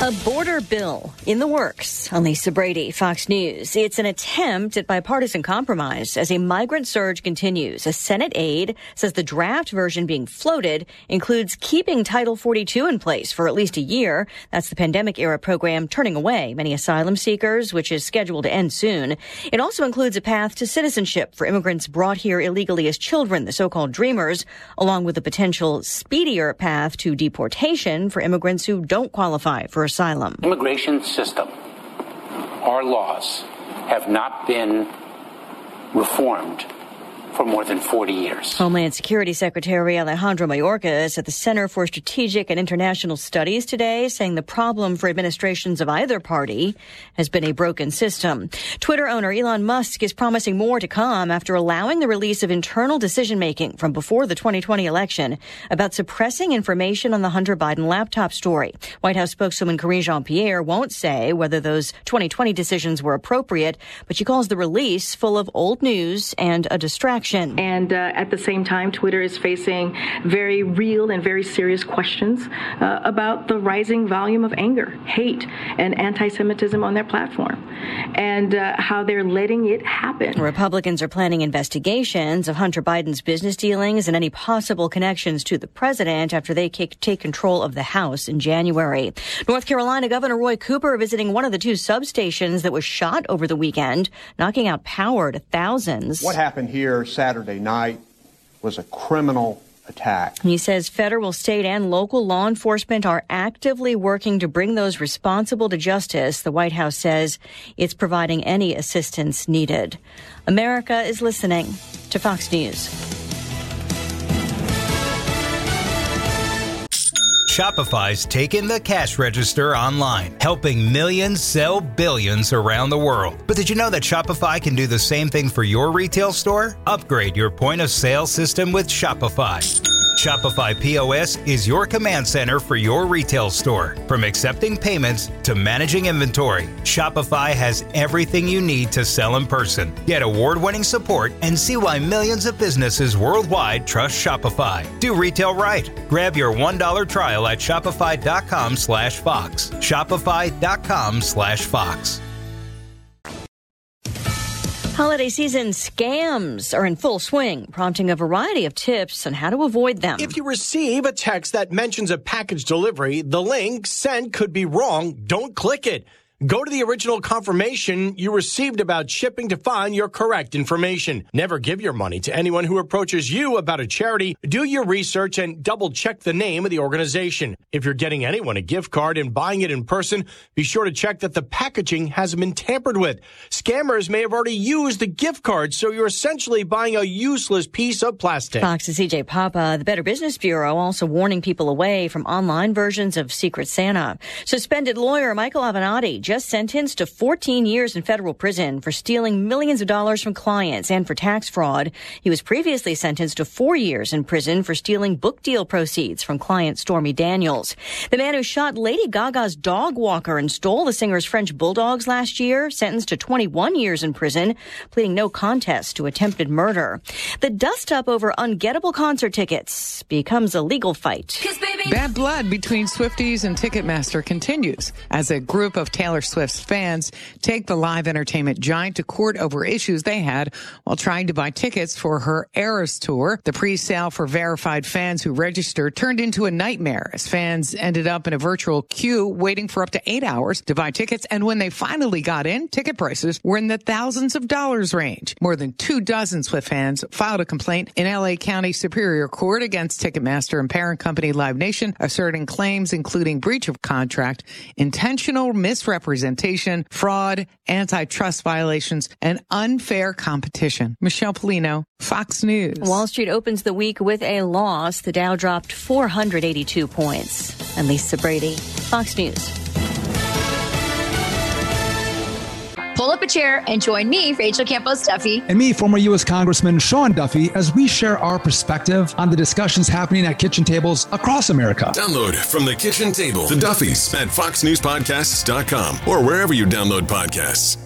A border bill in the works. I'm Lisa Brady, Fox News. It's an attempt at bipartisan compromise as a migrant surge continues. A Senate aide says the draft version being floated includes keeping Title 42 in place for at least a year. That's the pandemic-era program turning away many asylum seekers, which is scheduled to end soon. It also includes a path to citizenship for immigrants brought here illegally as children, the so-called Dreamers, along with a potential speedier path to deportation for immigrants who don't qualify for asylum. Immigration system, our laws have not been reformed for more than 40 years. Homeland Security Secretary Alejandro Mayorkas at the Center for Strategic and International Studies today, saying the problem for administrations of either party has been a broken system. Twitter owner Elon Musk is promising more to come after allowing the release of internal decision-making from before the 2020 election about suppressing information on the Hunter Biden laptop story. White House spokeswoman Karine Jean-Pierre won't say whether those 2020 decisions were appropriate, but she calls the release full of old news and a distraction. And at the same time, Twitter is facing very real and very serious questions about the rising volume of anger, hate, and anti-Semitism on their platform, and how they're letting it happen. Republicans are planning investigations of Hunter Biden's business dealings and any possible connections to the president after they take control of the House in January. North Carolina Governor Roy Cooper visiting one of the two substations that was shot over the weekend, knocking out power to thousands. What happened here Saturday night was a criminal attack. He says federal, state, and local law enforcement are actively working to bring those responsible to justice. The White House says it's providing any assistance needed. America is listening to Fox News. Shopify's taken the cash register online, helping millions sell billions around the world. But did you know that Shopify can do the same thing for your retail store? Upgrade your point of sale system with Shopify. Shopify POS is your command center for your retail store. From accepting payments to managing inventory, Shopify has everything you need to sell in person. Get award-winning support and see why millions of businesses worldwide trust Shopify. Do retail right. Grab your $1 trial at shopify.com/Fox. Shopify.com/Fox. Holiday season scams are in full swing, prompting a variety of tips on how to avoid them. If you receive a text that mentions a package delivery, the link sent could be wrong. Don't click it. Go to the original confirmation you received about shipping to find your correct information. Never give your money to anyone who approaches you about a charity. Do your research and double-check the name of the organization. If you're getting anyone a gift card and buying it in person, be sure to check that the packaging hasn't been tampered with. Scammers may have already used the gift card, so you're essentially buying a useless piece of plastic. Fox's CJ Papa, the Better Business Bureau, also warning people away from online versions of Secret Santa. Suspended lawyer Michael Avenatti just sentenced to 14 years in federal prison for stealing millions of dollars from clients and for tax fraud. He was previously sentenced to 4 years in prison for stealing book deal proceeds from client Stormy Daniels. The man who shot Lady Gaga's dog walker and stole the singer's French bulldogs last year, sentenced to 21 years in prison, pleading no contest to attempted murder. The dust-up over ungettable concert tickets becomes a legal fight. Bad blood between Swifties and Ticketmaster continues as a group of Taylor Swift's fans take the live entertainment giant to court over issues they had while trying to buy tickets for her Eras tour. The pre-sale for verified fans who registered turned into a nightmare as fans ended up in a virtual queue waiting for up to 8 hours to buy tickets. And when they finally got in, ticket prices were in the thousands of dollars range. More than 24 Swift fans filed a complaint in LA County Superior Court against Ticketmaster and parent company Live Nation, asserting claims including breach of contract, intentional misrepresentation, fraud, antitrust violations, and unfair competition. Michelle Polino, Fox News. Wall Street opens the week with a loss. The Dow dropped 482 points. I'm Lisa Brady, Fox News. Pull up a chair and join me, Rachel Campos Duffy. And me, former U.S. Congressman Sean Duffy, as we share our perspective on the discussions happening at kitchen tables across America. Download From the Kitchen Table, The Duffys, at foxnewspodcasts.com or wherever you download podcasts.